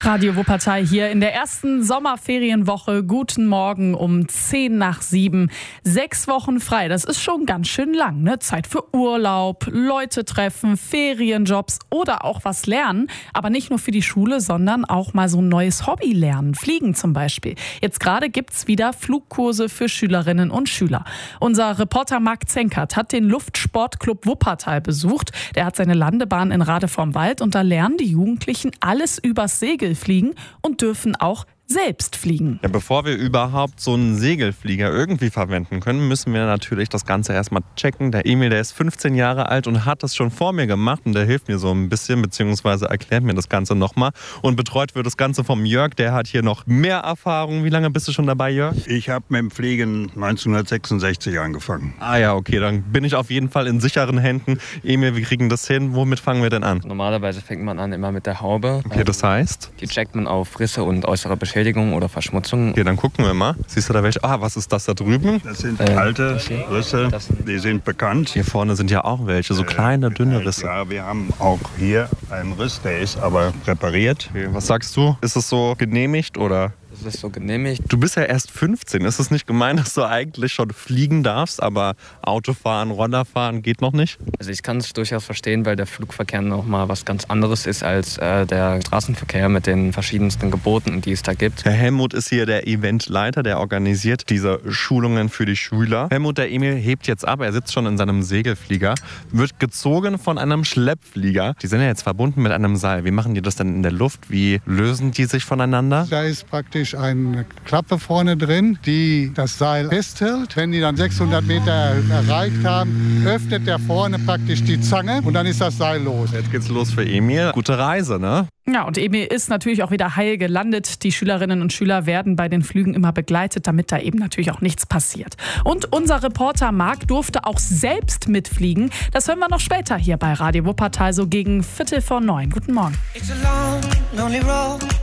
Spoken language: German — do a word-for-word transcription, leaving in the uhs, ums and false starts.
Radio Wuppertal hier in der ersten Sommerferienwoche. Guten Morgen um zehn nach sieben. Sechs Wochen frei, das ist schon ganz schön lang, ne? Zeit für Urlaub, Leute treffen, Ferienjobs oder auch was lernen. Aber nicht nur für die Schule, sondern auch mal so ein neues Hobby lernen. Fliegen zum Beispiel. Jetzt gerade gibt's wieder Flugkurse für Schülerinnen und Schüler. Unser Reporter Marc Zenkert hat den Luftsportclub Wuppertal besucht. Der hat seine Landebahn in Rade vorm Wald und da lernen die Jugendlichen alles übers Segel fliegen und dürfen auch selbst fliegen. Ja, bevor wir überhaupt so einen Segelflieger irgendwie verwenden können, müssen wir natürlich das Ganze erstmal checken. Der Emil, der ist fünfzehn Jahre alt und hat das schon vor mir gemacht und der hilft mir so ein bisschen, beziehungsweise erklärt mir das Ganze nochmal. Und betreut wird das Ganze vom Jörg, der hat hier noch mehr Erfahrung. Wie lange bist du schon dabei, Jörg? Ich habe mit dem Fliegen neunzehnhundertsechsundsechzig angefangen. Ah ja, okay, dann bin ich auf jeden Fall in sicheren Händen. Emil, wir kriegen das hin. Womit fangen wir denn an? Normalerweise fängt man an immer mit der Haube. Okay, das heißt? Die checkt man auf Risse und äußere Beschädigung oder Verschmutzung. Okay, dann gucken wir mal. Siehst du da welche? Ah, was ist das da drüben? Das sind Äh, alte das hier? Risse, Das- die sind bekannt. Hier vorne sind ja auch welche, so kleine, dünne Risse. Ja, wir haben auch hier einen Riss, der ist aber repariert. Okay, was sagst du? Ist es so genehmigt oder? Das ist so genehmigt. Du bist ja erst fünfzehn. Ist es nicht gemein, dass du eigentlich schon fliegen darfst, aber Autofahren, Rollerfahren geht noch nicht? Also ich kann es durchaus verstehen, weil der Flugverkehr noch mal was ganz anderes ist als äh, der Straßenverkehr mit den verschiedensten Geboten, die es da gibt. Herr Helmut ist hier der Eventleiter, der organisiert diese Schulungen für die Schüler. Helmut, der Emil hebt jetzt ab, er sitzt schon in seinem Segelflieger, wird gezogen von einem Schleppflieger. Die sind ja jetzt verbunden mit einem Seil. Wie machen die das denn in der Luft? Wie lösen die sich voneinander? Da ist praktisch eine Klappe vorne drin, die das Seil festhält. Wenn die dann sechshundert Meter erreicht haben, öffnet der vorne praktisch die Zange und dann ist das Seil los. Jetzt geht's los für Emil. Gute Reise, ne? Ja, und Emil ist natürlich auch wieder heil gelandet. Die Schülerinnen und Schüler werden bei den Flügen immer begleitet, damit da eben natürlich auch nichts passiert. Und unser Reporter Marc durfte auch selbst mitfliegen. Das hören wir noch später hier bei Radio Wuppertal, so gegen Viertel vor neun. Guten Morgen. It's a long, lonely road.